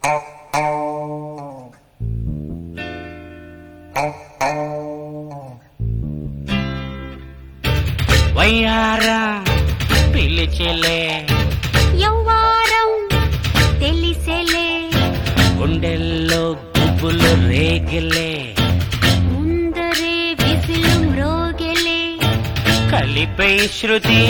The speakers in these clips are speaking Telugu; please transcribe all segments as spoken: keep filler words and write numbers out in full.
వయ్యారం పిలిచెలే యవ్వారం తెలిసెలే గుండెల్లో గుబ్బులు రేగిలే ముందరే విసులు మ్రోగెలే కలిపే శృతి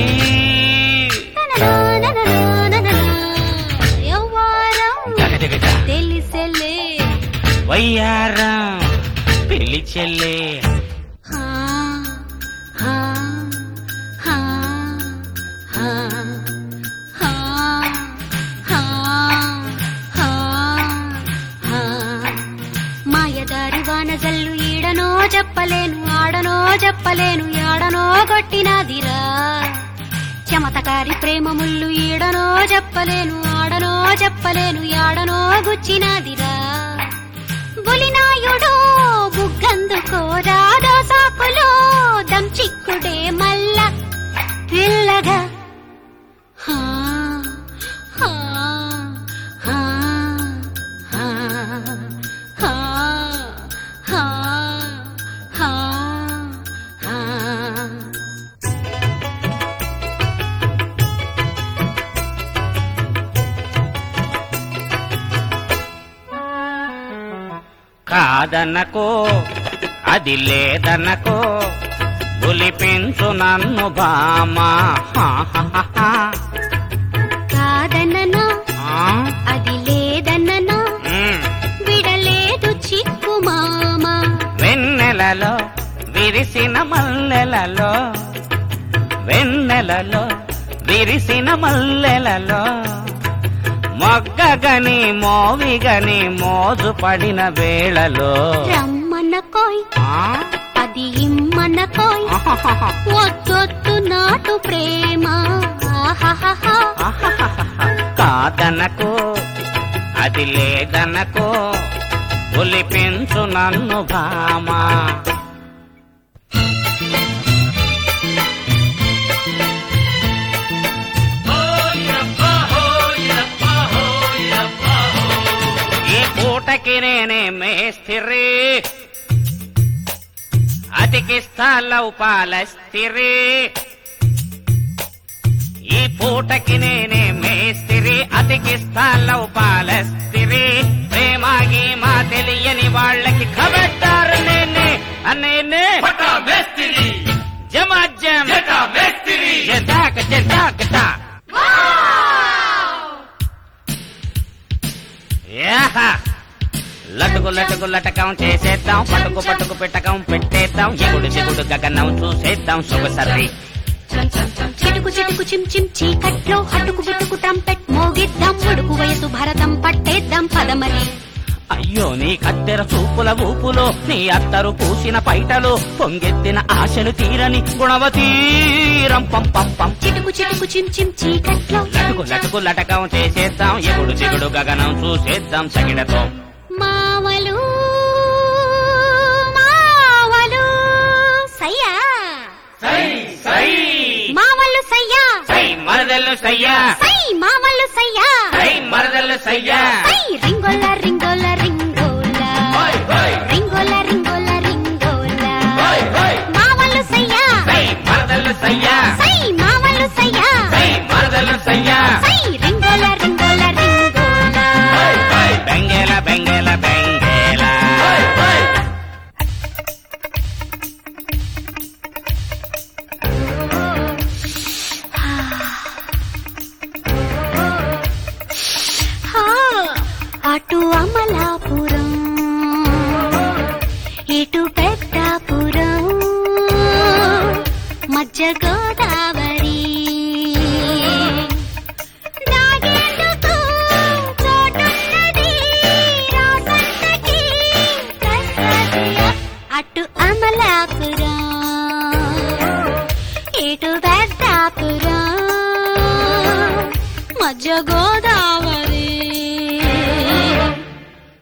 యవ్వారం తెలిసెలే వయ్యారం పిలిచెలే హా హా హా హా హా హా హా హా మాయదారి వానజల్లు ఈడనో చెప్పలేను ఆడనో చెప్పలేను యాడనో కొట్టినాదిరా చమతకారి ప్రేమ ముళ్ళు ఈడనో చెప్పలేను ఆడనో చెప్పలేను యాడనో గుచ్చినాదిరా బులినాయుడు బుగ్గందుకో రాధా సాకులో దం చిక్కుడే మల్ల పిల్లగా హా హా హా హా హా హా హా హా కాదనకో అది లేదనకో బులిపించు నన్ను బామా కాదన్ననా అది లేదన్ననా విడలేదు చిక్కు మామ వెన్నెలలో విరిసిన మల్లెలలో వెన్నెలలో విరిసిన మల్లెలలో మొగ్గగని మోవిగని మోజు పడిన వేళలో రమ్మన్న కోయ్ అది ఇమ్మన్న కోయ్ వద్దొద్దు నాటు ప్రేమ కాదనకో అది లేదనకో ఒలిపించు నన్ను భామా పూటకి నేనే మేస్తిరి అతికిస్తా లవ్ పాలస్తిరి ఈ పూటకి నేనే మేస్తిరి అతికిస్తా లవ్ పాలస్తిరి ప్రేమాగి మా తెలియని వాళ్ళకి ఖబర్దారు నేనే అన్నేనే జమాజం జదాక జదాక లటుకు లటుకు లటకం చేసేద్దాం పట్టుకు పట్టుకు పెట్టకం పెట్టేద్దాం ఎగుడు దిగుడు గగనం చూసేద్దాం సొగసరి చిటుకు చిటుకు చిమ్ చిమ్ చీకట్లో హటుకు బుట్టుకు ట్రంపెట్ మోగిద్దాం ఉడుకు వయసు భరతం పట్టేద్దాం పదమరి అయ్యో నీ కత్తెర చూపుల ఊపులో నీ అత్తరు పూసిన పైటలో పొంగెత్తిన ఆశలు తీరని గుణవతీరం పం పం పం చిటుకు చిటుకు చిమ్ చిమ్ చీకట్లో లటుకు లటుకు లటకం చేసేద్దాం ఎగుడు దిగుడు గగనం చూసేద్దాం సగిడతో మావలు మావలు సయ్యా మావలు సయ్యా మరదలు సయ్యా మావలు సయ్యా మరదలు సయ్యా రింగోల రింగోల రింగోల రింగోల రింగోల రింగోల మావలు సయ్యా మరదలు సయ్యా మావలు సయ్యా మరదలు సయ్యా రింగోల రింగోల రింగోల బెంగేల బెంగేల బెంగేల అటు అమలాపురం ఇటు పెద్దాపురం మధ్య గోదావరి నాగేందుకు చోటున్నది రాసంతకి కస్తూరి. అటు అమలాపురం ఇటు పెద్దాపురం మధ్య గోదావరి